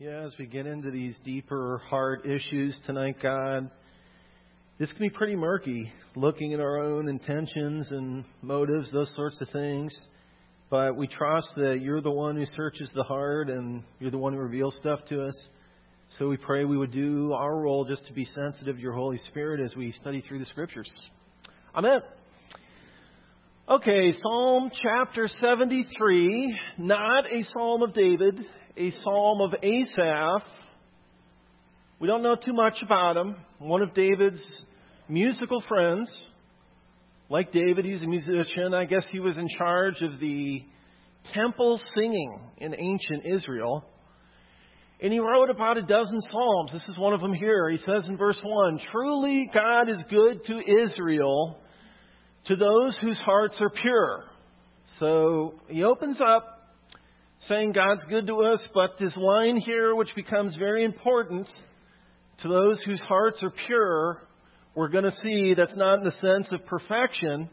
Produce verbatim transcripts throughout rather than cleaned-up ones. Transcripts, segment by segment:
Yeah, as we get into these deeper heart issues tonight, God, this can be pretty murky, looking at our own intentions and motives, those sorts of things. But we trust that you're the one who searches the heart and you're the one who reveals stuff to us. So we pray we would do our role just to be sensitive to your Holy Spirit as we study through the Scriptures. Amen. Okay, Psalm chapter seventy-three, not a Psalm of David, a Psalm of Asaph. We don't know too much about him. One of David's musical friends. Like David, he's a musician. I guess he was in charge of the temple singing in ancient Israel. And he wrote about a dozen psalms. This is one of them here. He says in verse one, "Truly God is good to Israel, to those whose hearts are pure." So he opens up saying God's good to us, but this line here, which becomes very important, to those whose hearts are pure, we're going to see that's not in the sense of perfection,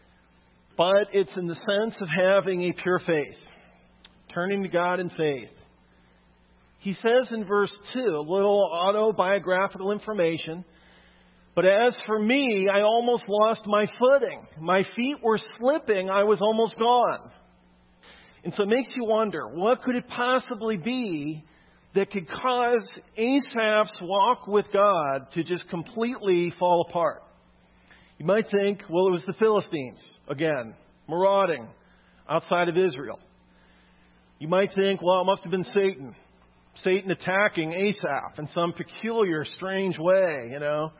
but it's in the sense of having a pure faith, turning to God in faith. He says in verse two, a little autobiographical information, "But as for me, I almost lost my footing. My feet were slipping. I was almost gone." And so it makes you wonder, what could it possibly be that could cause Asaph's walk with God to just completely fall apart? You might think, well, it was the Philistines, again, marauding outside of Israel. You might think, well, it must have been Satan. Satan attacking Asaph in some peculiar, strange way, you know.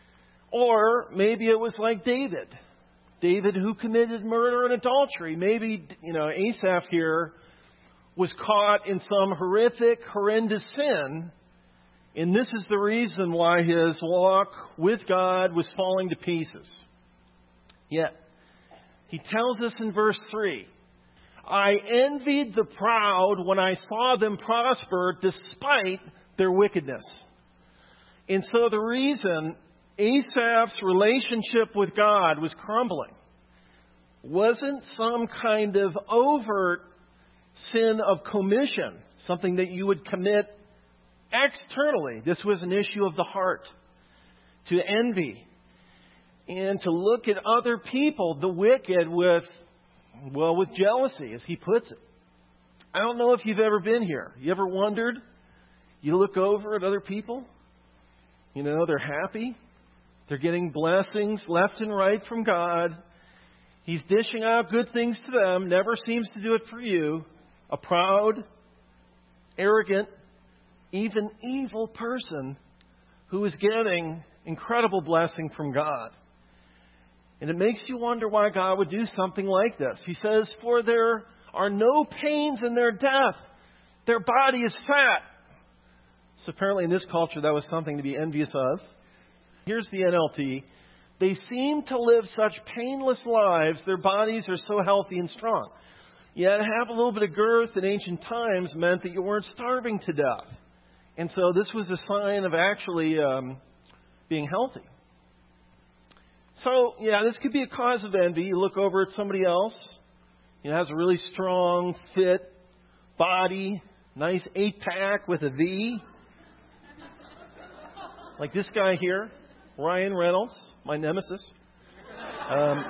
Or maybe it was like David. David who committed murder and adultery. Maybe, you know, Asaph here was caught in some horrific, horrendous sin. And this is the reason why his walk with God was falling to pieces. Yet, he tells us in verse three, "I envied the proud when I saw them prosper despite their wickedness." And so the reason Asaph's relationship with God was crumbling wasn't some kind of overt sin of commission, something that you would commit externally. This was an issue of the heart, to envy and to look at other people, the wicked, with, well, with jealousy, as he puts it. I don't know if you've ever been here. You ever wondered? You look over at other people, you know, they're happy. They're getting blessings left and right from God. He's dishing out good things to them, never seems to do it for you. A proud, arrogant, even evil person who is getting incredible blessing from God. And it makes you wonder why God would do something like this. He says, "For there are no pains in their death. Their body is fat." So apparently in this culture that was something to be envious of. Here's the N L T. "They seem to live such painless lives, their bodies are so healthy and strong." Yeah, to have a little bit of girth in ancient times meant that you weren't starving to death. And so this was a sign of actually um, being healthy. So, yeah, this could be a cause of envy. You look over at somebody else, you know, has a really strong, fit body, nice eight-pack with a V. Like this guy here. Ryan Reynolds, my nemesis. Um,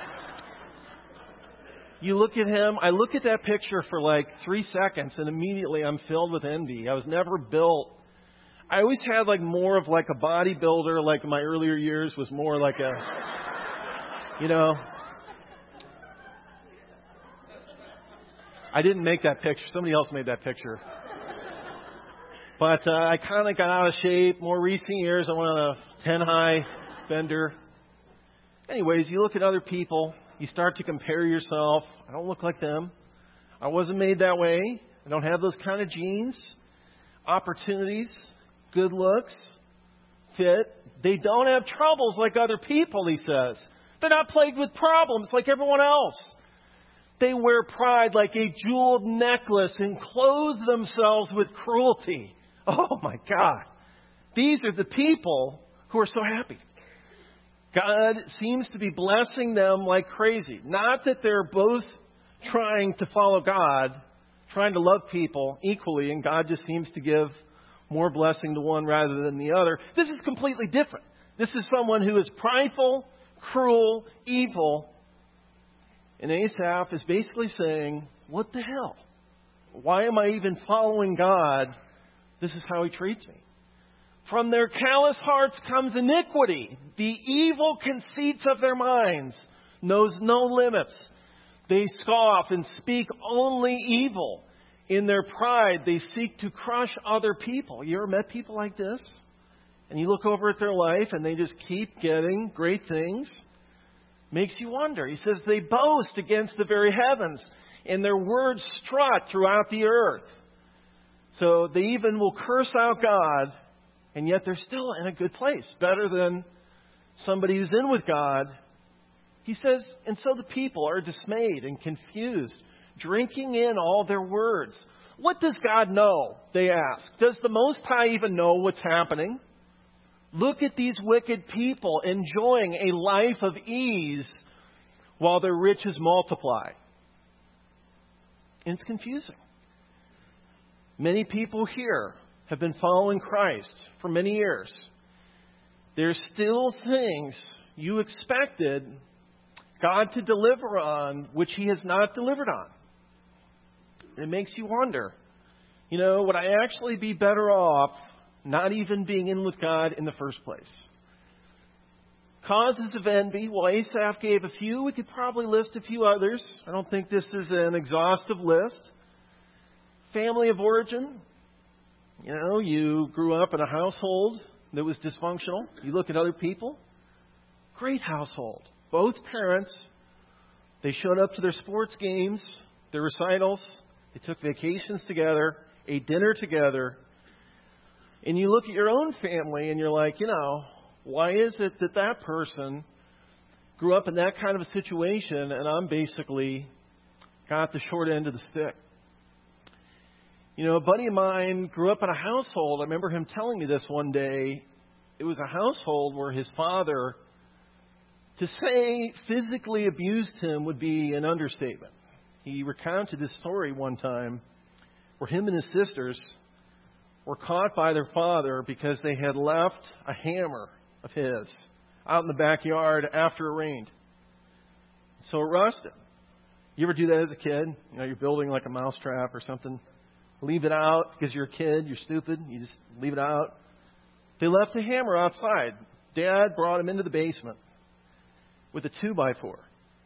you look at him, I look at that picture for like three seconds and immediately I'm filled with envy. I was never built. I always had like more of like a bodybuilder, like in my earlier years was more like a, you know. I didn't make that picture. Somebody else made that picture. But uh, I kind of got out of shape. More recent years, I went on a ten high bender. Anyways, you look at other people. You start to compare yourself. I don't look like them. I wasn't made that way. I don't have those kind of genes. Opportunities, good looks, fit. They don't have troubles like other people, he says. They're not plagued with problems like everyone else. They wear pride like a jeweled necklace and clothe themselves with cruelty. Oh my God. These are the people who are so happy. God seems to be blessing them like crazy. Not that they're both trying to follow God trying to love people equally, and God just seems to give more blessing to one rather than the other. This is completely different. This is someone who is prideful, cruel, evil. And Asaph is basically saying, what the hell? Why am I even following God? This is how He treats me. From their callous hearts comes iniquity. The evil conceits of their minds knows no limits. They scoff and speak only evil. In their pride, they seek to crush other people. You ever met people like this? And you look over at their life and they just keep getting great things. Makes you wonder. He says they boast against the very heavens, and their words strut throughout the earth. So they even will curse out God, and yet they're still in a good place. Better than somebody who's in with God. He says, and so the people are dismayed and confused, drinking in all their words. What does God know? They ask. Does the Most High even know what's happening? Look at these wicked people enjoying a life of ease while their riches multiply. And it's confusing. Many people here have been following Christ for many years. There's still things you expected God to deliver on which He has not delivered on. It makes you wonder, you know, would I actually be better off not even being in with God in the first place? Causes of envy. Well, Asaph gave a few. We could probably list a few others. I don't think this is an exhaustive list. Family of origin. You know, you grew up in a household that was dysfunctional. You look at other people. Great household. Both parents, they showed up to their sports games, their recitals. They took vacations together, ate dinner together. And you look at your own family and you're like, you know, why is it that that person grew up in that kind of a situation and I'm basically got the short end of the stick? You know, a buddy of mine grew up in a household. I remember him telling me this one day. It was a household where his father, to say physically abused him would be an understatement. He recounted this story one time where him and his sisters were caught by their father because they had left a hammer of his out in the backyard after it rained. So it rusted. You ever do that as a kid? You know, you're building like a mousetrap or something. Leave it out because you're a kid. You're stupid. You just leave it out. They left the hammer outside. Dad brought him into the basement with a two by four.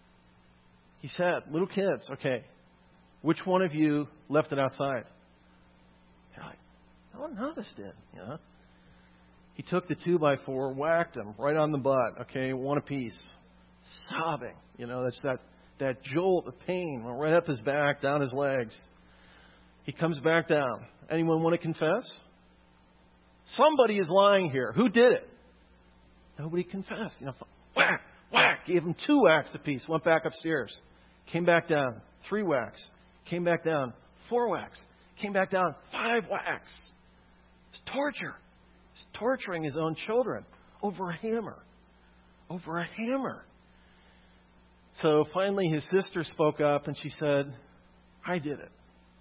He said, little kids, okay, which one of you left it outside? They're like, no, none of us did. You know? He took the two by four, whacked him right on the butt. Okay, one apiece. Sobbing. You know, that's that, that jolt of pain went right up his back, down his legs. He comes back down. Anyone want to confess? Somebody is lying here. Who did it? Nobody confessed. You know, whack, whack. Gave him two whacks apiece. Went back upstairs. Came back down. Three whacks. Came back down. Four whacks. Came back down. Five whacks. It's torture. He's torturing his own children over a hammer. Over a hammer. So finally his sister spoke up and she said, I did it.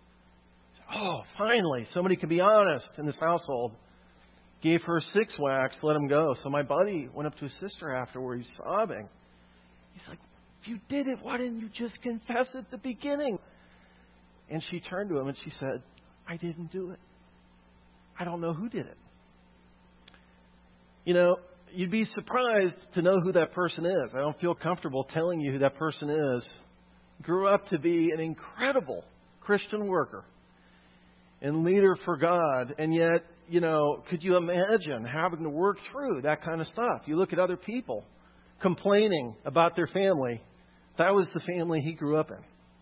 Oh, finally, somebody can be honest in this household. Gave her six whacks, let him go. So my buddy went up to his sister afterward. He's sobbing. He's like, if you did it, why didn't you just confess at the beginning? And she turned to him and she said, I didn't do it. I don't know who did it. You know, you'd be surprised to know who that person is. I don't feel comfortable telling you who that person is. Grew up to be an incredible Christian worker and leader for God. And yet, you know, could you imagine having to work through that kind of stuff? You look at other people complaining about their family. That was the family he grew up in.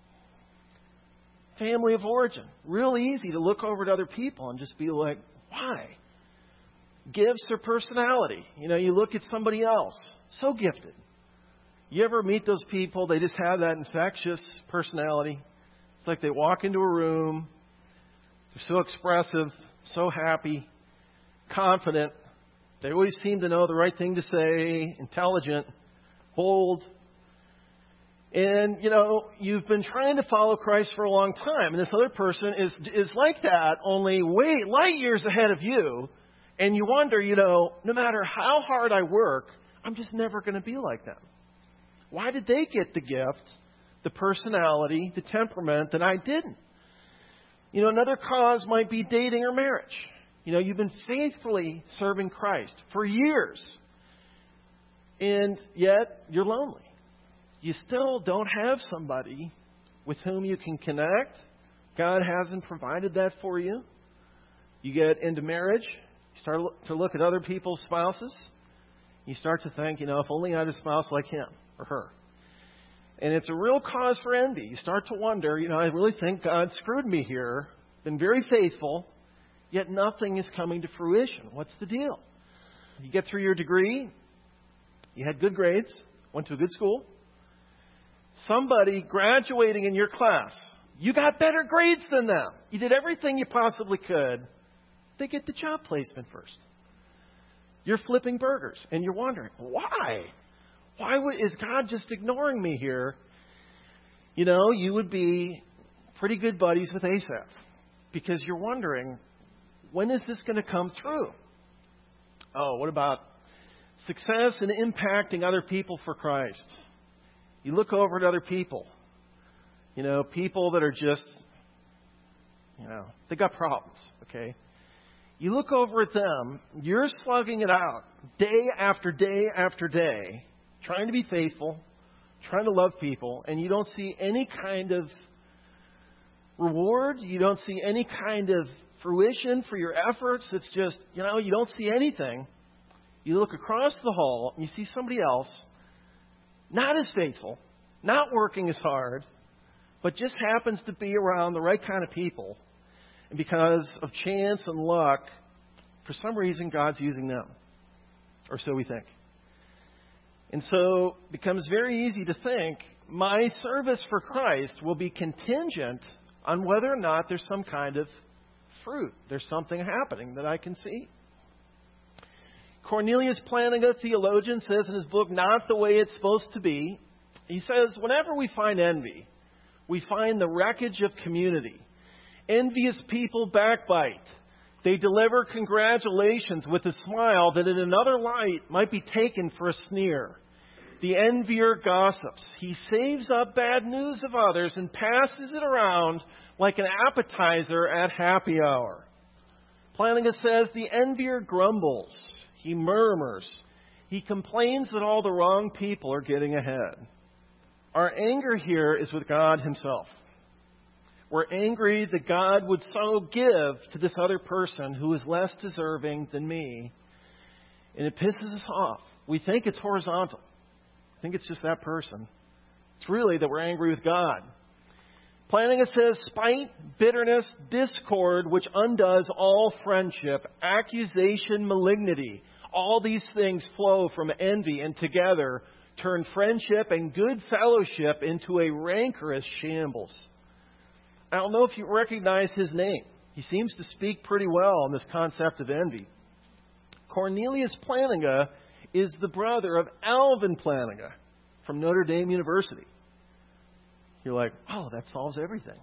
Family of origin. Real easy to look over at other people and just be like, why? Gifts or personality. You know, you look at somebody else. So gifted. You ever meet those people? They just have that infectious personality. It's like they walk into a room. They're so expressive, so happy, confident. They always seem to know the right thing to say, intelligent, bold. And, you know, you've been trying to follow Christ for a long time. And this other person is is like that, only way, light years ahead of you. And you wonder, you know, no matter how hard I work, I'm just never going to be like them. Why did they get the gift, the personality, the temperament that I didn't? You know, another cause might be dating or marriage. You know, you've been faithfully serving Christ for years, and yet you're lonely. You still don't have somebody with whom you can connect. God hasn't provided that for you. You get into marriage, you start to look at other people's spouses. You start to think, you know, if only I had a spouse like him or her. And it's a real cause for envy. You start to wonder, you know, I really think God screwed me here. Been very faithful, yet nothing is coming to fruition. What's the deal? You get through your degree. You had good grades. Went to a good school. Somebody graduating in your class, you got better grades than them. You did everything you possibly could. They get the job placement first. You're flipping burgers, and you're wondering, why? Why would, is God just ignoring me here? You know, you would be pretty good buddies with Asaph, because you're wondering, when is this going to come through? Oh, what about success in impacting other people for Christ? You look over at other people, you know, people that are just, you know, they got problems, okay? You look over at them, you're slugging it out day after day after day, trying to be faithful, trying to love people, and you don't see any kind of reward, you don't see any kind of fruition for your efforts. It's just, you know, you don't see anything. You look across the hall and you see somebody else, not as faithful, not working as hard, but just happens to be around the right kind of people. And because of chance and luck, for some reason, God's using them. Or so we think. And so it becomes very easy to think my service for Christ will be contingent on whether or not there's some kind of fruit. There's something happening that I can see. Cornelius Plantinga, theologian, says in his book, Not the Way It's Supposed to Be, he says, whenever we find envy, we find the wreckage of community. Envious people backbite. They deliver congratulations with a smile that in another light might be taken for a sneer. The envier gossips. He saves up bad news of others and passes it around like an appetizer at happy hour. Plantinga says the envier grumbles. He murmurs. He complains that all the wrong people are getting ahead. Our anger here is with God Himself. We're angry that God would so give to this other person who is less deserving than me. And it pisses us off. We think it's horizontal. I think it's just that person. It's really that we're angry with God. Plantinga says spite, bitterness, discord, which undoes all friendship, accusation, malignity. All these things flow from envy and together turn friendship and good fellowship into a rancorous shambles. I don't know if you recognize his name. He seems to speak pretty well on this concept of envy. Cornelius Plantinga is the brother of Alvin Plantinga from Notre Dame University. You're like, oh, that solves everything.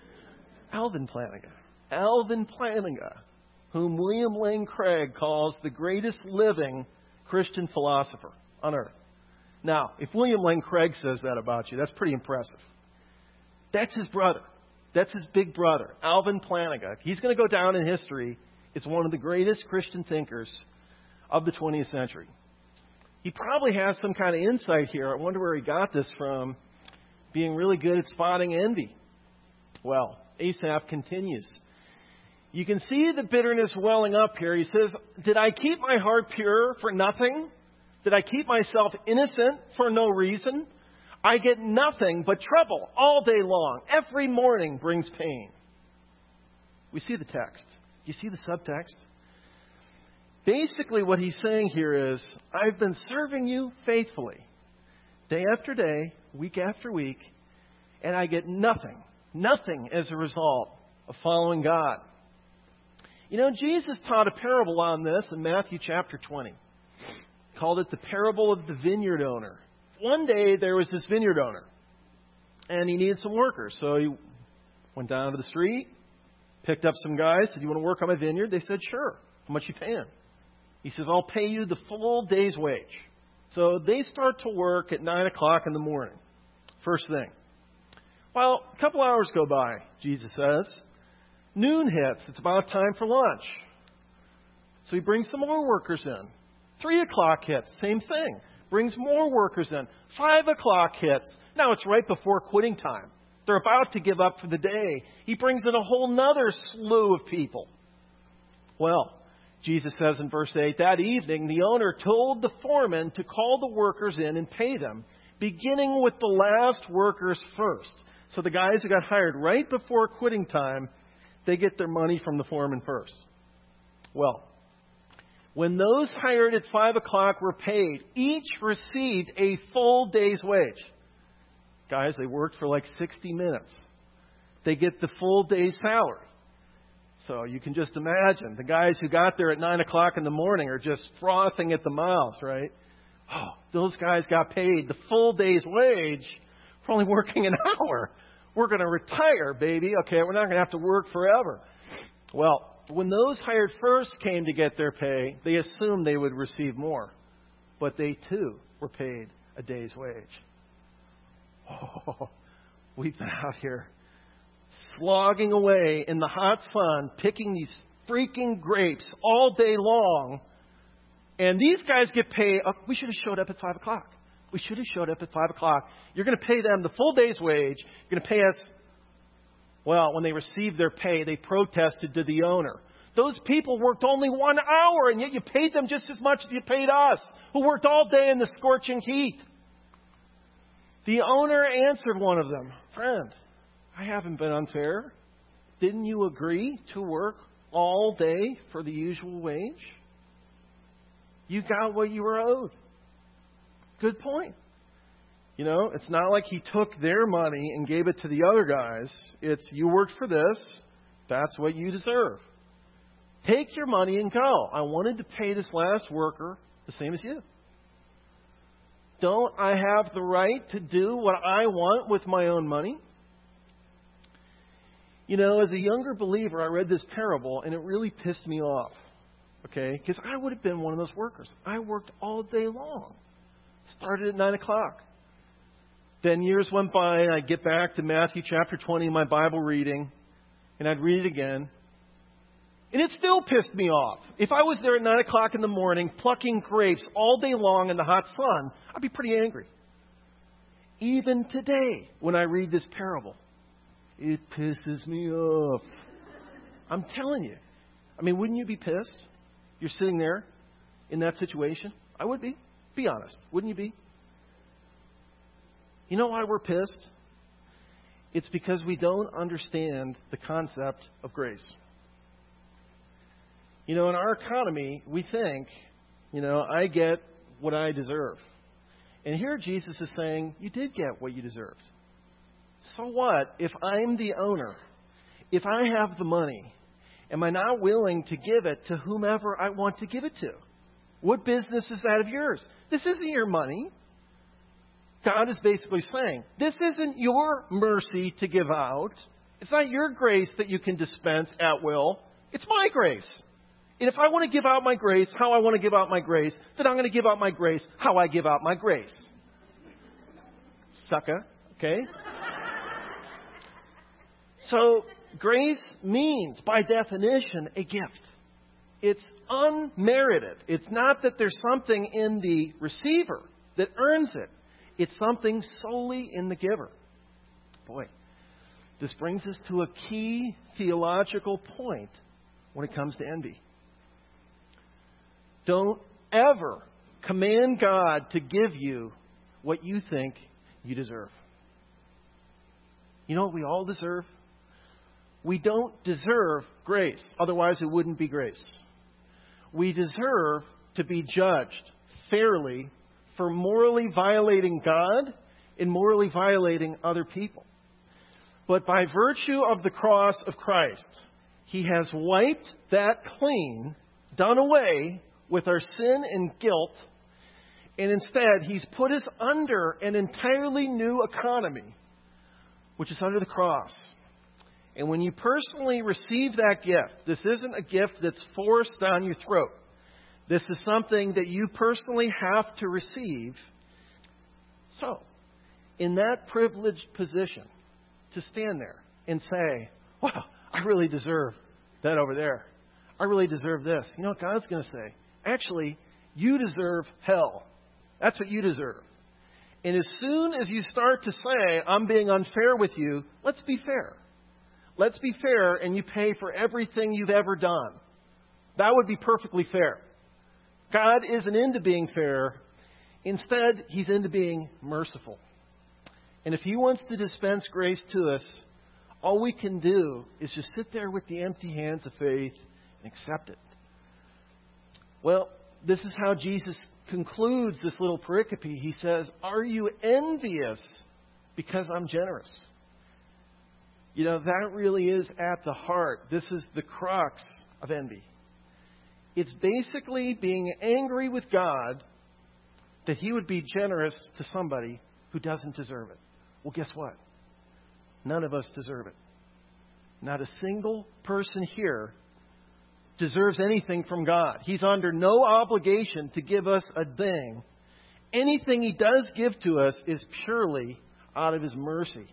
Alvin Plantinga. Alvin Plantinga, whom William Lane Craig calls the greatest living Christian philosopher on earth. Now, if William Lane Craig says that about you, that's pretty impressive. That's his brother. That's his big brother, Alvin Plantinga. He's going to go down in history as one of the greatest Christian thinkers of the twentieth century. He probably has some kind of insight here. I wonder where he got this from, being really good at spotting envy. Well, Asaph continues. You can see the bitterness welling up here. He says, did I keep my heart pure for nothing? Did I keep myself innocent for no reason? I get nothing but trouble all day long. Every morning brings pain. We see the text. You see the subtext? Basically what he's saying here is, I've been serving you faithfully, day after day, week after week, and I get nothing, nothing as a result of following God. You know, Jesus taught a parable on this in Matthew chapter twenty. He called it the parable of the vineyard owner. One day there was this vineyard owner. and he needed some workers. So he went down to the street, picked up some guys, said, "You want to work on my vineyard?" They said, "Sure." "How much you paying?" He says, "I'll pay you the full day's wage." So they start to work at nine o'clock in the morning, first thing. Well, a couple hours go by, Jesus says. Noon hits. It's about time for lunch. So he brings some more workers in. Three o'clock hits. Same thing. Brings more workers in. Five o'clock hits. Now it's right before quitting time. They're about to give up for the day. He brings in a whole nother slew of people. Well, Jesus says in verse eight, that evening the owner told the foreman to call the workers in and pay them, beginning with the last workers first. So the guys who got hired right before quitting time, they get their money from the foreman first. Well, when those hired at five o'clock were paid, each received a full day's wage. Guys, they worked for like sixty minutes. They get the full day's salary. So you can just imagine the guys who got there at nine o'clock in the morning are just frothing at the mouth, right? Oh, those guys got paid the full day's wage for only working an hour. We're going to retire, baby. Okay, we're not going to have to work forever. Well, when those hired first came to get their pay, they assumed they would receive more. But they, too, were paid a day's wage. Oh, we've been out here slogging away in the hot sun, picking these freaking grapes all day long. And these guys get paid. Oh, we should have showed up at five o'clock. We should have showed up at five o'clock. You're going to pay them the full day's wage. You're going to pay us. Well, when they received their pay, they protested to the owner. Those people worked only one hour, and yet you paid them just as much as you paid us, who worked all day in the scorching heat. The owner answered one of them, "Friend, I haven't been unfair. Didn't you agree to work all day for the usual wage? You got what you were owed." Good point. You know, it's not like he took their money and gave it to the other guys. It's, you worked for this. That's what you deserve. Take your money and go. I wanted to pay this last worker the same as you. Don't I have the right to do what I want with my own money? You know, as a younger believer, I read this parable and it really pissed me off. Okay? Because I would have been one of those workers. I worked all day long. Started at nine o'clock. Then years went by and I'd get back to Matthew chapter twenty in my Bible reading and I'd read it again. And it still pissed me off. If I was there at nine o'clock in the morning plucking grapes all day long in the hot sun, I'd be pretty angry. Even today, when I read this parable, it pisses me off. I'm telling you. I mean, wouldn't you be pissed? You're sitting there in that situation. I would be. Be honest. Wouldn't you be? You know why we're pissed? It's because we don't understand the concept of grace. You know, in our economy, we think, you know, I get what I deserve. And here Jesus is saying, you did get what you deserved. So what if I'm the owner? If I have the money, am I not willing to give it to whomever I want to give it to? What business is that of yours? This isn't your money. God is basically saying, this isn't your mercy to give out. It's not your grace that you can dispense at will. It's my grace. And if I want to give out my grace, how I want to give out my grace, then I'm going to give out my grace how I give out my grace. Sucker. Okay? So, grace means, by definition, a gift. It's unmerited. It's not that there's something in the receiver that earns it. It's something solely in the giver. Boy, this brings us to a key theological point when it comes to envy. Don't ever command God to give you what you think you deserve. You know what we all deserve? We don't deserve grace. Otherwise, it wouldn't be grace. We deserve to be judged fairly for morally violating God and morally violating other people. But by virtue of the cross of Christ, He has wiped that clean, done away with our sin and guilt, and instead He's put us under an entirely new economy, which is under the cross. And when you personally receive that gift, this isn't a gift that's forced down your throat. This is something that you personally have to receive. So, in that privileged position, to stand there and say, wow, I really deserve that over there. I really deserve this. You know what God's going to say? Actually, you deserve hell. That's what you deserve. And as soon as you start to say, I'm being unfair with you, let's be fair. Let's be fair, and you pay for everything you've ever done. That would be perfectly fair. God isn't into being fair. Instead, He's into being merciful. And if He wants to dispense grace to us, all we can do is just sit there with the empty hands of faith and accept it. Well, this is how Jesus concludes this little pericope. He says, are you envious because I'm generous? You know, that really is at the heart. This is the crux of envy. It's basically being angry with God that He would be generous to somebody who doesn't deserve it. Well, guess what? None of us deserve it. Not a single person here deserves anything from God. He's under no obligation to give us a thing. Anything He does give to us is purely out of His mercy.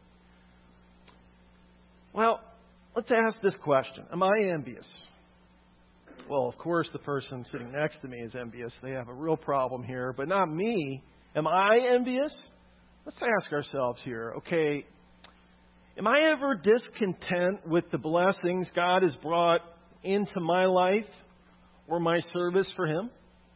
Well, let's ask this question. Am I envious? Well, of course, the person sitting next to me is envious. They have a real problem here, but not me. Am I envious? Let's ask ourselves here, okay, am I ever discontent with the blessings God has brought into my life or my service for Him?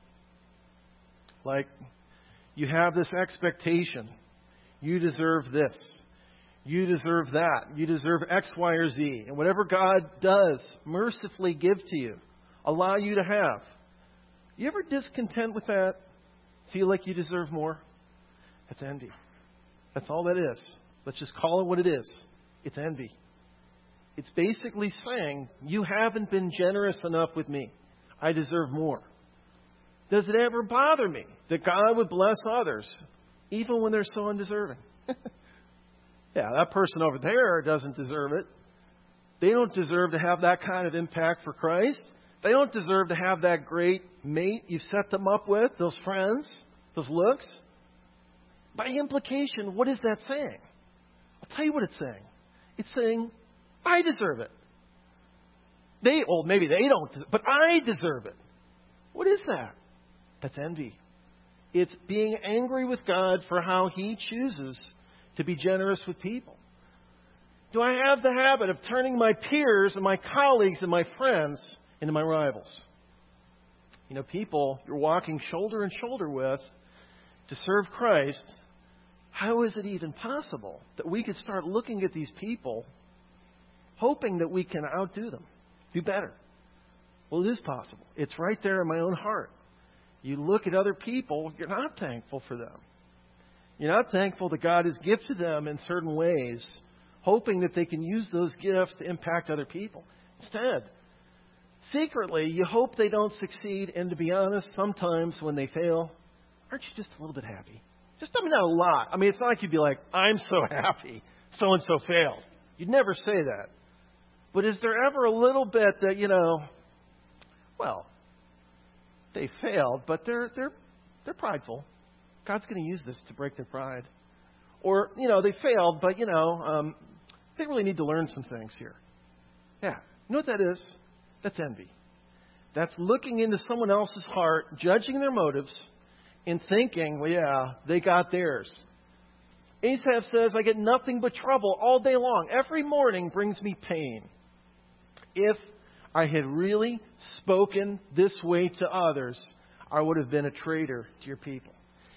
Like, you have this expectation. You deserve this. You deserve that. You deserve X, Y, or Z. And whatever God does mercifully give to you, allow you to have. You ever discontent with that? Feel like you deserve more? That's envy. That's all that is. Let's just call it what it is. It's envy. It's basically saying, you haven't been generous enough with me. I deserve more. Does it ever bother me that God would bless others, even when they're so undeserving? Yeah, that person over there doesn't deserve it. They don't deserve to have that kind of impact for Christ. They don't deserve to have that great mate you've set them up with, those friends, those looks. By implication, what is that saying? I'll tell you what it's saying. It's saying, I deserve it. They, well, maybe they don't, but I deserve it. What is that? That's envy. It's being angry with God for how He chooses to be generous with people. Do I have the habit of turning my peers and my colleagues and my friends into my rivals? You know, people you're walking shoulder and shoulder with to serve Christ. How is it even possible that we could start looking at these people hoping that we can outdo them, do better? Well, it is possible. It's right there in my own heart. You look at other people, you're not thankful for them. You're not thankful that God has gifted them in certain ways, hoping that they can use those gifts to impact other people. Instead, secretly, you hope they don't succeed. And to be honest, sometimes when they fail, aren't you just a little bit happy? Just, I mean, not a lot. I mean, it's not like you'd be like, I'm so happy so-and-so failed. You'd never say that. But is there ever a little bit that, you know, well, they failed, but they're they're they're prideful. God's going to use this to break their pride. Or, you know, they failed, but, you know, um, they really need to learn some things here. Yeah. You know what that is? That's envy. That's looking into someone else's heart, judging their motives, and thinking, well, yeah, they got theirs. Asaph says, I get nothing but trouble all day long. Every morning brings me pain. If I had really spoken this way to others, I would have been a traitor to your people.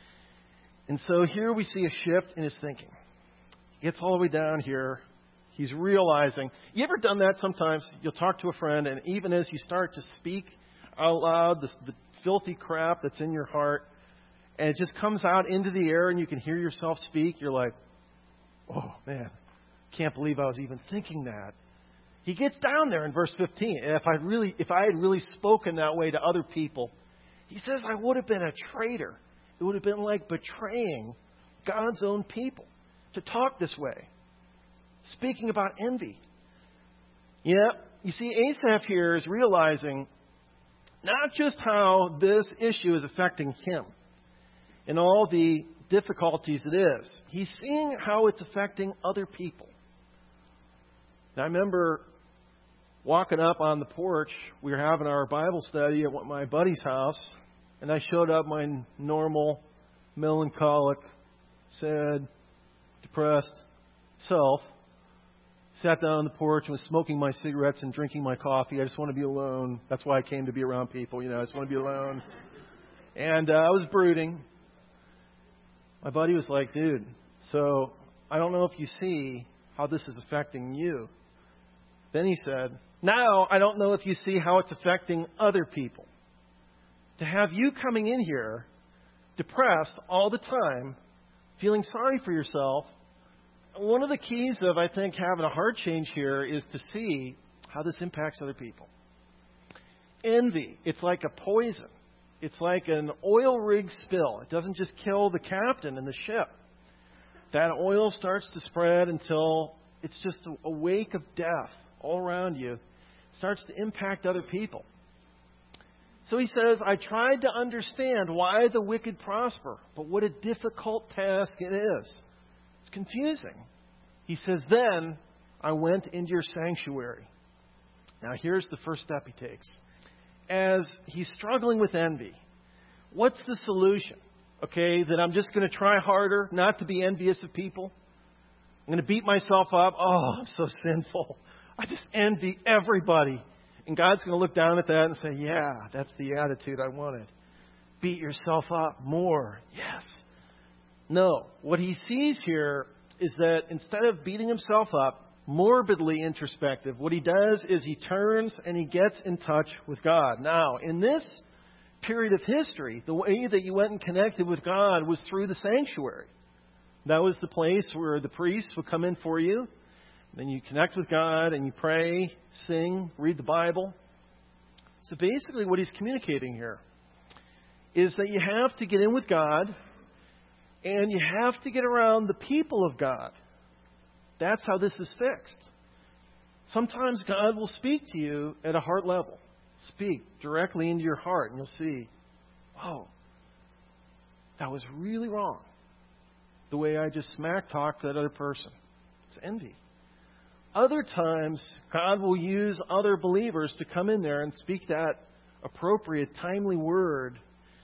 And so here we see a shift in his thinking. He gets all the way down here. He's realizing. You ever done that sometimes? You'll talk to a friend, and even as you start to speak out loud, the, the filthy crap that's in your heart, and it just comes out into the air, and you can hear yourself speak, you're like, oh, man, can't believe I was even thinking that. He gets down there in verse fifteen. And if I really, if I had really spoken that way to other people, he says I would have been a traitor. It would have been like betraying God's own people to talk this way. speaking about envy. Yeah, you see, Asaph here is realizing not just how this issue is affecting him and all the difficulties it is. He's seeing how it's affecting other people. Now, I remember walking up on the porch. We were having our Bible study at my buddy's house, and I showed up my normal, melancholic, sad, depressed self. Sat down on the porch and was smoking my cigarettes and drinking my coffee. I just want to be alone. That's why I came to be around people. You know, I just want to be alone. And uh, I was brooding. My buddy was like, dude, so I don't know if you see how this is affecting you. Then he said, now I don't know if you see how it's affecting other people. To have you coming in here depressed all the time, feeling sorry for yourself. One of the keys of, I think, having a heart change here is to see how this impacts other people. Envy, it's like a poison. It's like an oil rig spill. It doesn't just kill the captain and the ship. That oil starts to spread until it's just a wake of death all around you. It starts to impact other people. So he says, I tried to understand why the wicked prosper, but what a difficult task it is. It's confusing. He says, then I went into your sanctuary. Now here's the first step he takes. As he's struggling with envy, what's the solution? Okay, that I'm just going to try harder not to be envious of people. I'm going to beat myself up. Oh, I'm so sinful. I just envy everybody. And God's going to look down at that and say, yeah, that's the attitude I wanted. Beat yourself up more. Yes. No, what he sees here is that instead of beating himself up, morbidly introspective, what he does is he turns and he gets in touch with God. Now, in this period of history, the way that you went and connected with God was through the sanctuary. That was the place where the priests would come in for you. Then you connect with God and you pray, sing, read the Bible. So basically what he's communicating here is that you have to get in with God. And you have to get around the people of God. That's how this is fixed. Sometimes God will speak to you at a heart level. Speak directly into your heart, and you'll see, whoa, that was really wrong. The way I just smack talked that other person. It's envy. Other times, God will use other believers to come in there and speak that appropriate, timely word.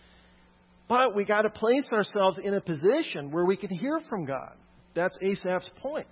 But we got to place ourselves in a position where we can hear from God. That's Asaph's point.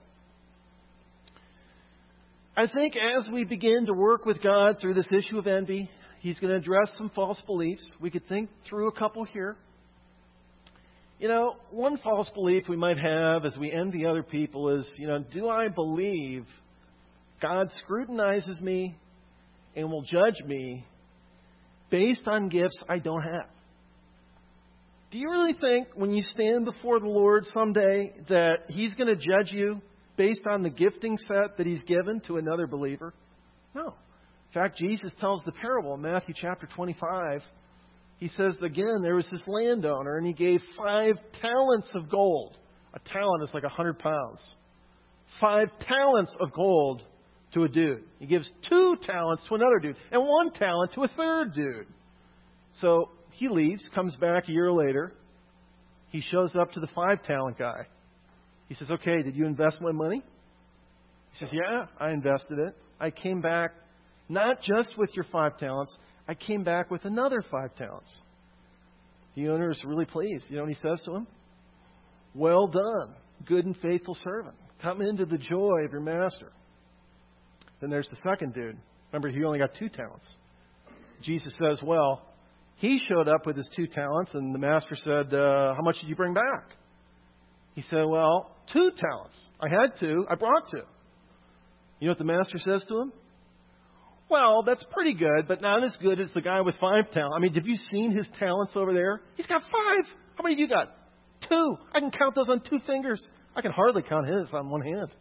I think as we begin to work with God through this issue of envy, He's going to address some false beliefs. We could think through a couple here. You know, one false belief we might have as we envy other people is, you know, do I believe God scrutinizes me and will judge me based on gifts I don't have? Do you really think when you stand before the Lord someday that He's going to judge you based on the gifting set that He's given to another believer? No. In fact, Jesus tells the parable in Matthew chapter twenty-five. He says, again, there was this landowner and he gave five talents of gold. A talent is like a hundred pounds. Five talents of gold to a dude. He gives two talents to another dude and one talent to a third dude. So he leaves, comes back a year later. He shows up to the five-talent guy. He says, okay, did you invest my money? He says, yeah, I invested it. I came back not just with your five talents. I came back with another five talents. The owner is really pleased. You know what he says to him? Well done, good and faithful servant. Come into the joy of your master. Then there's the second dude. Remember, he only got two talents. Jesus says, well, he showed up with his two talents, and the master said, uh, how much did you bring back? He said, well, two talents. I had two. I brought two. You know what the master says to him? Well, that's pretty good, but not as good as the guy with five talents. I mean, have you seen his talents over there? He's got five. How many have you got? Two. I can count those on two fingers. I can hardly count his on one hand.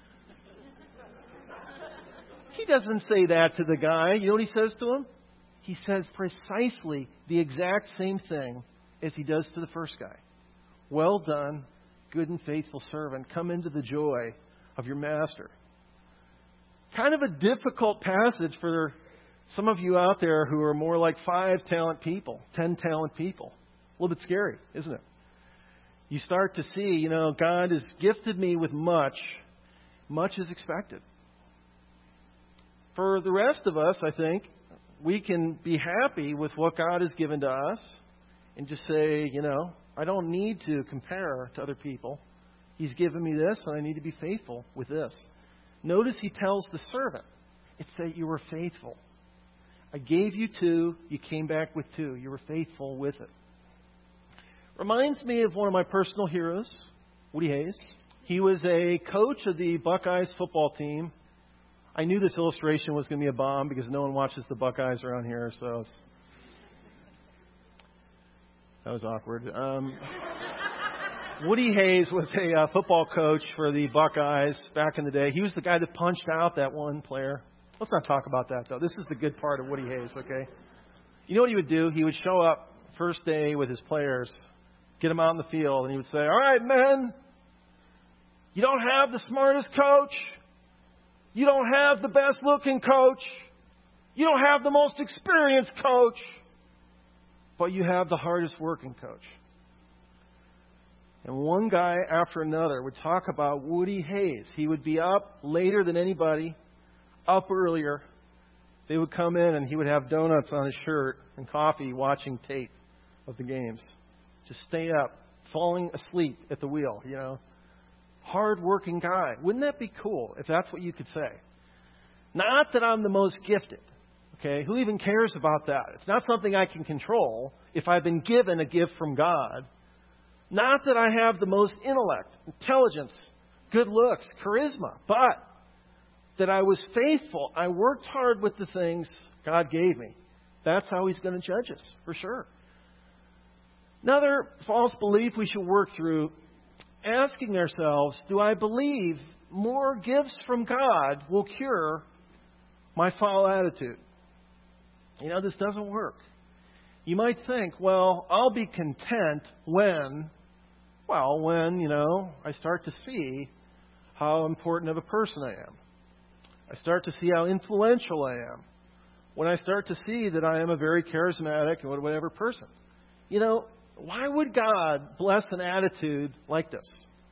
He doesn't say that to the guy. You know what he says to him? He says precisely the exact same thing as he does to the first guy. Well done, good and faithful servant. Come into the joy of your master. Kind of a difficult passage for some of you out there who are more like five talent people, ten talent people. A little bit scary, isn't it? You start to see, you know, God has gifted me with much. Much is expected. For the rest of us, I think, we can be happy with what God has given to us and just say, you know, I don't need to compare to other people. He's given me this, and I need to be faithful with this. Notice he tells the servant, it's that you were faithful. I gave you two, you came back with two. You were faithful with it. Reminds me of one of my personal heroes, Woody Hayes. He was a coach of the Buckeyes football team. I knew this illustration was going to be a bomb because no one watches the Buckeyes around here, so it's, that was awkward. Um, Woody Hayes was a uh, football coach for the Buckeyes back in the day. He was the guy that punched out that one player. Let's not talk about that, though. This is the good part of Woody Hayes, okay? You know what he would do? He would show up first day with his players, get them out in the field, and he would say, all right, men, you don't have the smartest coach. You don't have the best looking coach. You don't have the most experienced coach. But you have the hardest working coach. And one guy after another would talk about Woody Hayes. He would be up later than anybody, up earlier. They would come in and he would have donuts on his shirt and coffee watching tape of the games. Just stay up, falling asleep at the wheel, you know. Hard-working guy. Wouldn't that be cool if that's what you could say? Not that I'm the most gifted. Okay? Who even cares about that? It's not something I can control if I've been given a gift from God. Not that I have the most intellect, intelligence, good looks, charisma, but that I was faithful. I worked hard with the things God gave me. That's how He's going to judge us, for sure. Another false belief we should work through, asking ourselves, do I believe more gifts from God will cure my foul attitude? You know, this doesn't work. You might think, well, I'll be content when, well, when, you know, I start to see how important of a person I am. I start to see how influential I am. When I start to see that I am a very charismatic and whatever person. You know, why would God bless an attitude like this?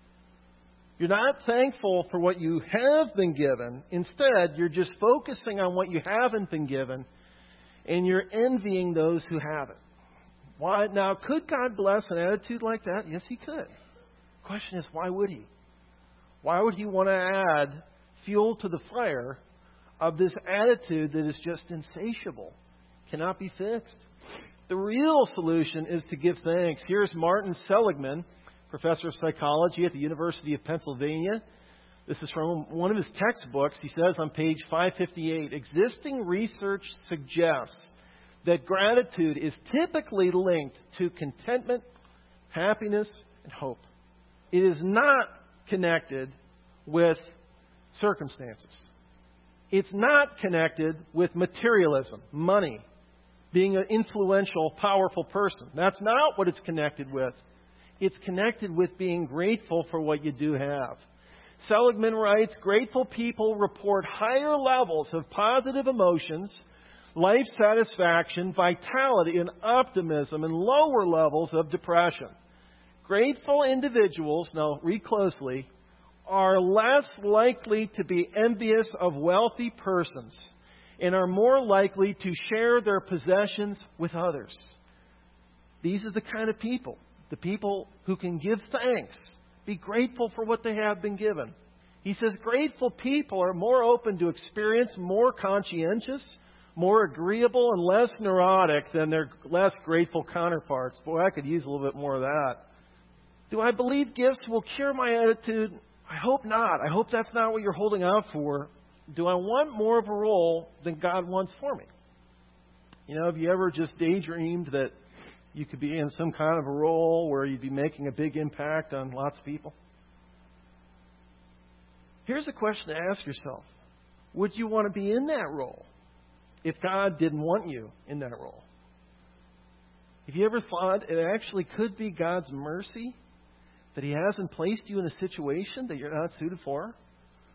You're not thankful for what you have been given. Instead, you're just focusing on what you haven't been given, and you're envying those who have it. Why? Now, could God bless an attitude like that? Yes, He could. The question is, why would He? Why would He want to add fuel to the fire of this attitude that is just insatiable, cannot be fixed? The real solution is to give thanks. Here's Martin Seligman, professor of psychology at the University of Pennsylvania. This is from one of his textbooks. He says on page five fifty-eight, existing research suggests that gratitude is typically linked to contentment, happiness, and hope. It is not connected with circumstances. It's not connected with materialism, money, being an influential, powerful person. That's not what it's connected with. It's connected with being grateful for what you do have. Seligman writes, grateful people report higher levels of positive emotions, life satisfaction, vitality, and optimism, and lower levels of depression. Grateful individuals, now read closely, are less likely to be envious of wealthy persons and are more likely to share their possessions with others. These are the kind of people, the people who can give thanks, be grateful for what they have been given. He says grateful people are more open to experience, more conscientious, more agreeable, and less neurotic than their less grateful counterparts. Boy, I could use a little bit more of that. Do I believe gifts will cure my attitude? I hope not. I hope that's not what you're holding out for. Do I want more of a role than God wants for me? You know, have you ever just daydreamed that you could be in some kind of a role where you'd be making a big impact on lots of people? Here's a question to ask yourself. Would you want to be in that role if God didn't want you in that role? Have you ever thought it actually could be God's mercy that He hasn't placed you in a situation that you're not suited for?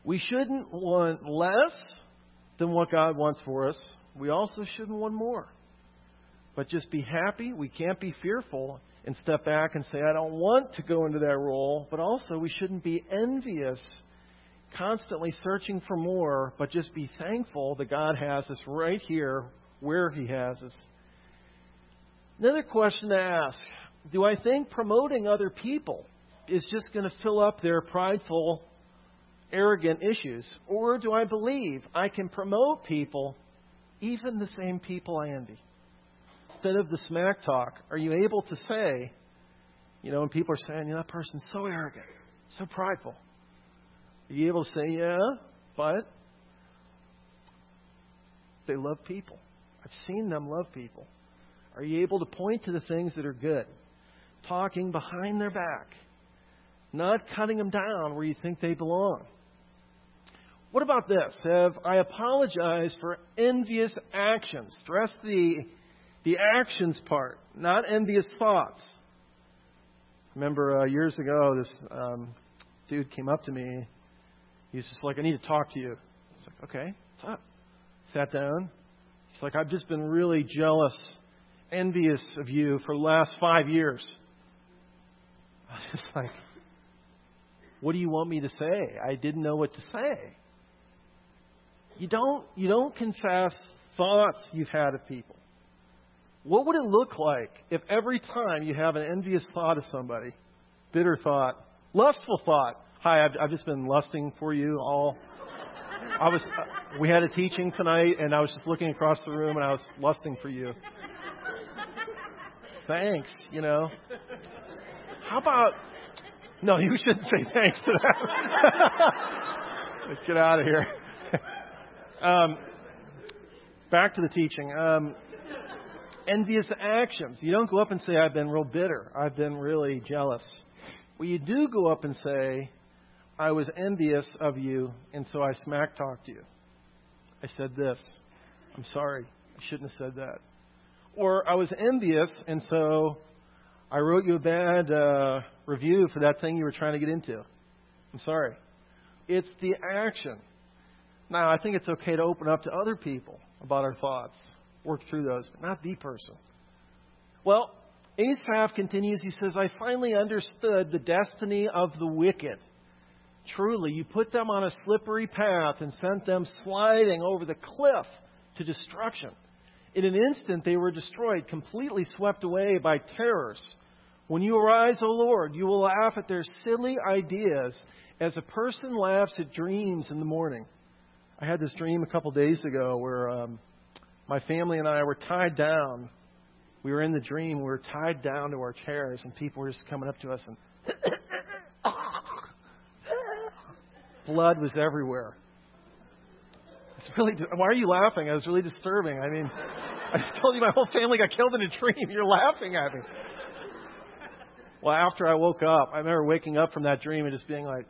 We shouldn't want less than what God wants for us. We also shouldn't want more. But just be happy. We can't be fearful and step back and say, I don't want to go into that role. But also we shouldn't be envious, constantly searching for more, but just be thankful that God has us right here where He has us. Another question to ask, do I think promoting other people is just going to fill up their prideful, arrogant issues? Or do I believe I can promote people, even the same people I envy? Instead of the smack talk, are you able to say, you know, when people are saying, you know, that person's so arrogant, so prideful, are you able to say, yeah, but they love people. I've seen them love people. Are you able to point to the things that are good? Talking behind their back. Not cutting them down where you think they belong. What about this? Have I apologized for envious actions? Stress the, the actions part, not envious thoughts. Remember uh, years ago, this um, dude came up to me. He was just like, I need to talk to you. I was like, okay, what's up? Sat down. He's like, I've just been really jealous, envious of you for the last five years. I was just like, what do you want me to say? I didn't know what to say. You don't, you don't confess thoughts you've had of people. What would it look like if every time you have an envious thought of somebody, bitter thought, lustful thought, hi, I've, I've just been lusting for you all. I was, we had a teaching tonight and I was just looking across the room and I was lusting for you. Thanks, you know. How about, no, you shouldn't say thanks to that. Let's get out of here. Um, back to the teaching. Um, envious actions. You don't go up and say, I've been real bitter. I've been really jealous. Well, you do go up and say, I was envious of you, and so I smack talked you. I said this. I'm sorry. I shouldn't have said that. Or I was envious, and so I wrote you a bad uh, review for that thing you were trying to get into. I'm sorry. It's the action. Now, I think it's okay to open up to other people about our thoughts, work through those, but not the person. Well, Asaph continues. He says, I finally understood the destiny of the wicked. Truly, you put them on a slippery path and sent them sliding over the cliff to destruction. In an instant, they were destroyed, completely swept away by terrors. When you arise, O Lord, you will laugh at their silly ideas as a person laughs at dreams in the morning. I had this dream a couple days ago where um, my family and I were tied down. We were in the dream. We were tied down to our chairs, and people were just coming up to us, and blood was everywhere. It's really. Why are you laughing? It was really disturbing. I mean, I just told you my whole family got killed in a dream. You're laughing at me. Well, after I woke up, I remember waking up from that dream and just being like,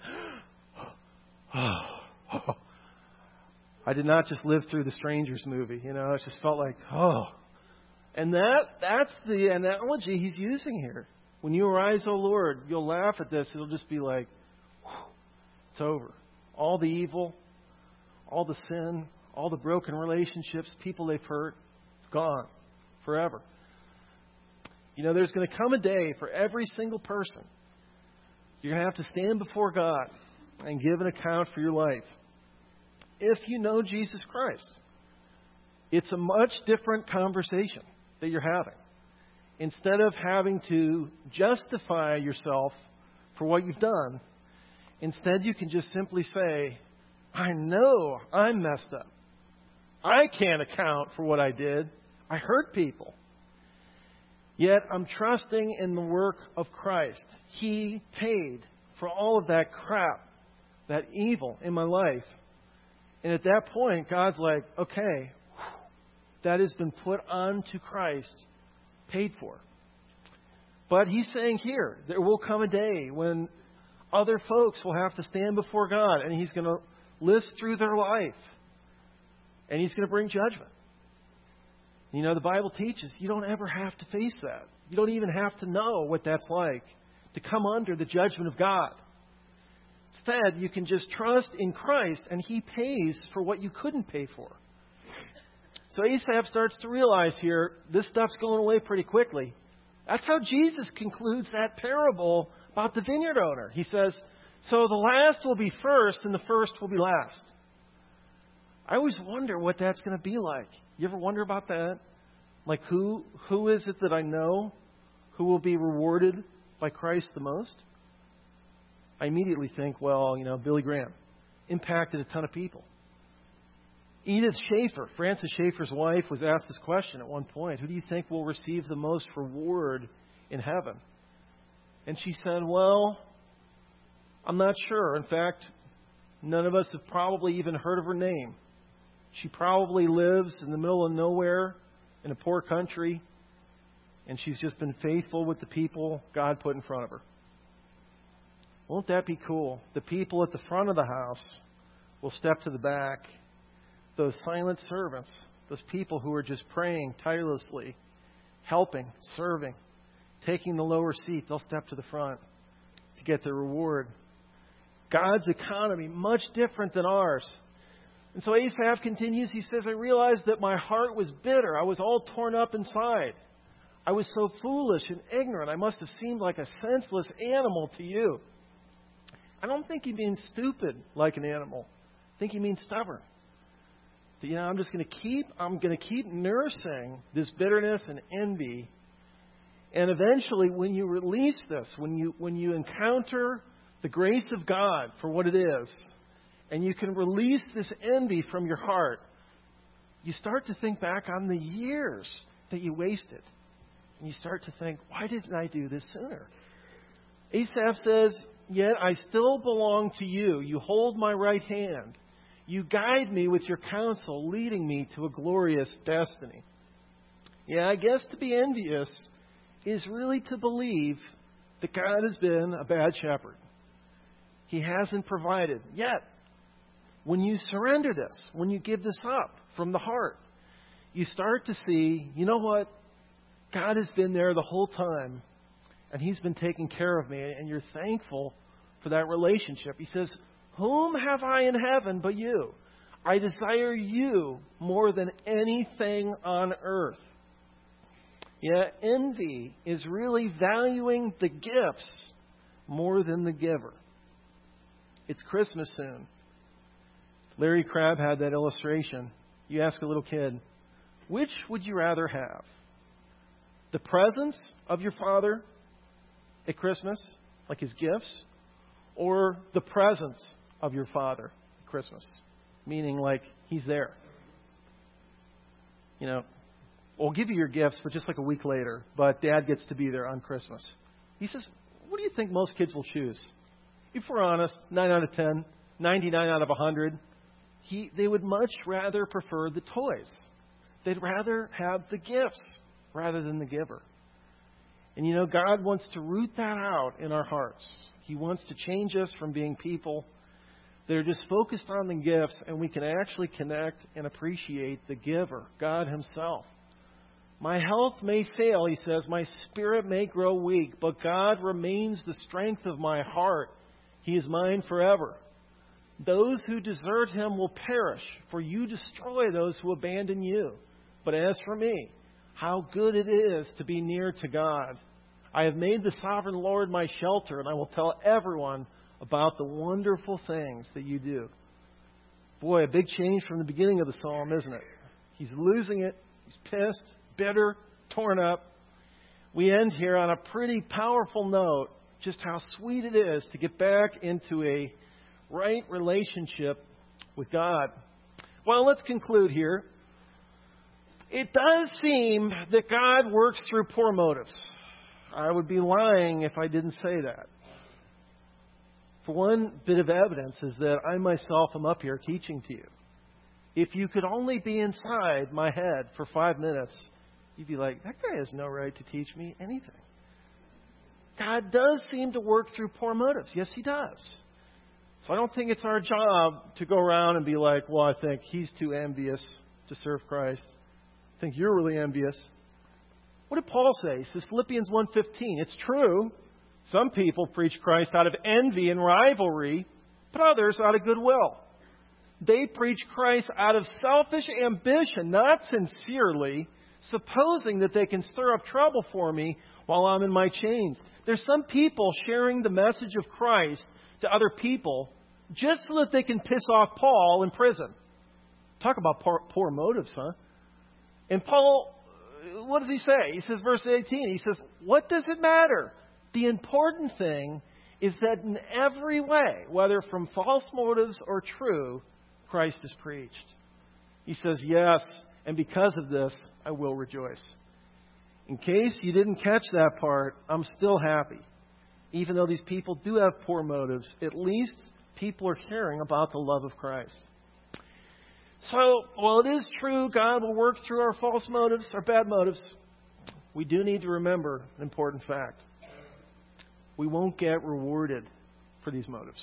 oh. I did not just live through the Strangers movie. You know, it just felt like, oh. And that that's the analogy he's using here. When you arise, O Lord, you'll laugh at this. It'll just be like, it's over. All the evil, all the sin, all the broken relationships, people they've hurt, it's gone forever. You know, there's going to come a day for every single person. You're going to have to stand before God and give an account for your life. If you know Jesus Christ, it's a much different conversation that you're having. Instead of having to justify yourself for what you've done, instead you can just simply say, I know I'm messed up. I can't account for what I did. I hurt people. Yet I'm trusting in the work of Christ. He paid for all of that crap, that evil in my life. And at that point, God's like, okay, that has been put onto Christ, paid for. But He's saying here, there will come a day when other folks will have to stand before God, and He's going to list through their life, and He's going to bring judgment. You know, the Bible teaches you don't ever have to face that. You don't even have to know what that's like, to come under the judgment of God. Instead, you can just trust in Christ, and He pays for what you couldn't pay for. So Asaph starts to realize here, this stuff's going away pretty quickly. That's how Jesus concludes that parable about the vineyard owner. He says, so the last will be first, and the first will be last. I always wonder what that's going to be like. You ever wonder about that? Like, who who is it that I know who will be rewarded by Christ the most? I immediately think, well, you know, Billy Graham impacted a ton of people. Edith Schaefer, Francis Schaeffer's wife, was asked this question at one point. Who do you think will receive the most reward in heaven? And she said, well, I'm not sure. In fact, none of us have probably even heard of her name. She probably lives in the middle of nowhere in a poor country, and she's just been faithful with the people God put in front of her. Won't that be cool? The people at the front of the house will step to the back. Those silent servants, those people who are just praying tirelessly, helping, serving, taking the lower seat, they'll step to the front to get their reward. God's economy, much different than ours. And so Asaph continues, he says, I realized that my heart was bitter. I was all torn up inside. I was so foolish and ignorant. I must have seemed like a senseless animal to you. I don't think he means stupid like an animal. I think he means stubborn. That, you know, I'm just going to keep, I'm going to keep nursing this bitterness and envy. And eventually, when you release this, when you when you encounter the grace of God for what it is, and you can release this envy from your heart, you start to think back on the years that you wasted. And you start to think, why didn't I do this sooner? Asaph says, yet I still belong to you. You hold my right hand. You guide me with your counsel, leading me to a glorious destiny. Yeah, I guess to be envious is really to believe that God has been a bad shepherd. He hasn't provided yet. When you surrender this, when you give this up from the heart, you start to see, you know what? God has been there the whole time, and He's been taking care of me, and you're thankful for that relationship. He says, whom have I in heaven but you? I desire you more than anything on earth. Yeah, envy is really valuing the gifts more than the giver. It's Christmas soon. Larry Crabb had that illustration. You ask a little kid, which would you rather have? The presence of your father at Christmas, like his gifts, or the presence of your father at Christmas, meaning like he's there. You know, we'll give you your gifts, but just like a week later, but Dad gets to be there on Christmas. He says, what do you think most kids will choose? If we're honest, nine out of ten, ninety-nine out of one hundred, he, they would much rather prefer the toys. They'd rather have the gifts rather than the giver. And you know, God wants to root that out in our hearts. He wants to change us from being people that are just focused on the gifts, and we can actually connect and appreciate the giver, God Himself. My health may fail, he says, my spirit may grow weak, but God remains the strength of my heart. He is mine forever. Those who desert Him will perish, for you destroy those who abandon you. But as for me, how good it is to be near to God. I have made the sovereign Lord my shelter, and I will tell everyone about the wonderful things that you do. Boy, a big change from the beginning of the psalm, isn't it? He's losing it. He's pissed, bitter, torn up. We end here on a pretty powerful note, just how sweet it is to get back into a right relationship with God. Well, let's conclude here. It does seem that God works through poor motives. I would be lying if I didn't say that. For one bit of evidence is that I myself am up here teaching to you. If you could only be inside my head for five minutes, you'd be like, that guy has no right to teach me anything. God does seem to work through poor motives. Yes, He does. So I don't think it's our job to go around and be like, well, I think he's too envious to serve Christ. I think you're really envious. What did Paul say? He says, Philippians one fifteen, it's true. Some people preach Christ out of envy and rivalry, but others out of goodwill. They preach Christ out of selfish ambition, not sincerely, supposing that they can stir up trouble for me while I'm in my chains. There's some people sharing the message of Christ to other people just so that they can piss off Paul in prison. Talk about poor, poor motives, huh? And Paul, what does he say? He says, verse eighteen, he says, what does it matter? The important thing is that in every way, whether from false motives or true, Christ is preached. He says, yes, and because of this, I will rejoice. In case you didn't catch that part, I'm still happy. Even though these people do have poor motives, at least people are hearing about the love of Christ. So, while it is true God will work through our false motives, our bad motives, we do need to remember an important fact. We won't get rewarded for these motives.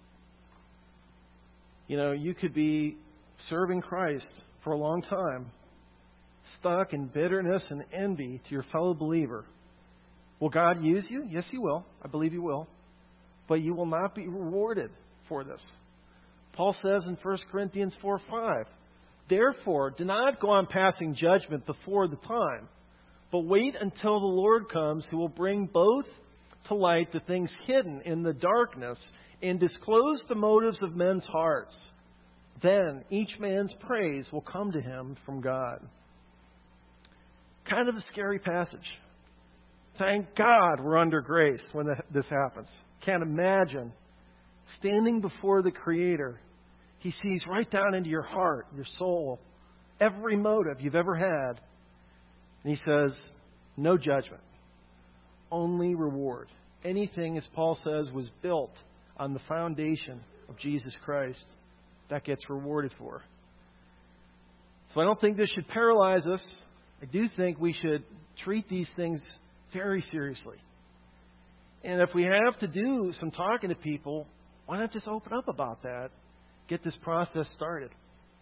You know, you could be serving Christ for a long time, stuck in bitterness and envy to your fellow believer. Will God use you? Yes, He will. I believe He will. But you will not be rewarded for this. Paul says in First Corinthians four five, therefore, do not go on passing judgment before the time, but wait until the Lord comes, who will bring both to light the things hidden in the darkness and disclose the motives of men's hearts. Then each man's praise will come to him from God. Kind of a scary passage. Thank God we're under grace when this happens. Can't imagine standing before the Creator. He sees right down into your heart, your soul, every motive you've ever had. And He says, no judgment, only reward. Anything, as Paul says, was built on the foundation of Jesus Christ, that gets rewarded for. So I don't think this should paralyze us. I do think we should treat these things very seriously. And if we have to do some talking to people, why not just open up about that? Get this process started.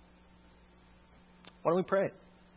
Why don't we pray?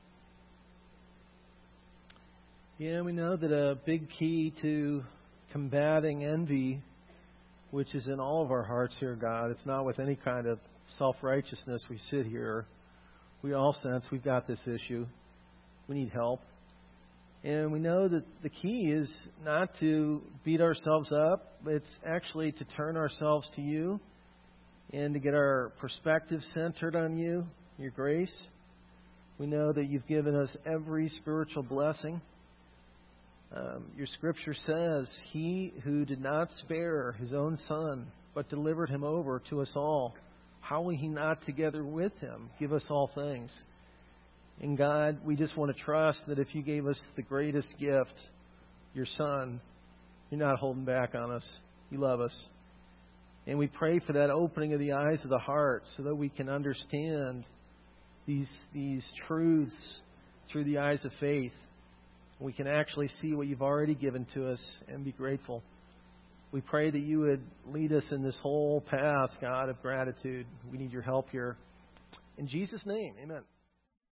Yeah, we know that a big key to combating envy, which is in all of our hearts here, God, it's not with any kind of self-righteousness we sit here. We all sense we've got this issue. We need help. And we know that the key is not to beat ourselves up. It's actually to turn ourselves to You and to get our perspective centered on You, Your grace. We know that You've given us every spiritual blessing. Um, your Scripture says, He who did not spare His own Son, but delivered Him over to us all, how will He not together with Him give us all things? And God, we just want to trust that if You gave us the greatest gift, Your Son, You're not holding back on us. You love us. And we pray for that opening of the eyes of the heart so that we can understand these, these truths through the eyes of faith. We can actually see what You've already given to us and be grateful. We pray that You would lead us in this whole path, God, of gratitude. We need Your help here. In Jesus' name, amen.